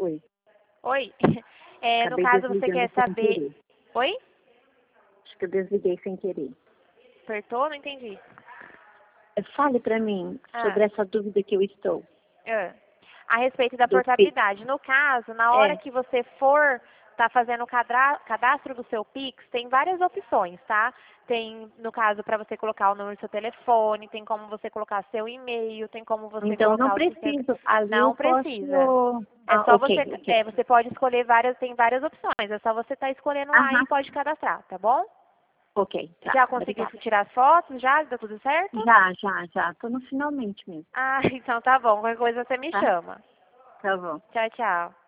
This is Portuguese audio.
Oi. Oi? No Acabei caso, você desligando quer sem saber... querer. Oi? Acho que eu desliguei sem querer. Apertou? Não entendi. Fale para mim Ah, sobre essa dúvida que eu estou. a respeito da Do Pix. portabilidade. No caso, na hora que você for tá fazendo o cadastro do seu Pix, tem várias opções, tá? Tem, no caso, para você colocar o número do seu telefone, tem como você colocar seu e-mail, tem como você Então, não colocar o seu... preciso. Ali Não eu precisa. posso... É Ah, só você, ok, ok. você pode escolher várias, tem várias opções. É só você estar escolhendo lá Aham, e pode cadastrar, tá bom? ok, tá. Já conseguiu Obrigada. tirar as fotos? Já? Deu tudo certo? Já. Tô no finalmente mesmo, Ah, então tá bom. Qualquer coisa você me tá? chama. Tá bom. Tchau, tchau.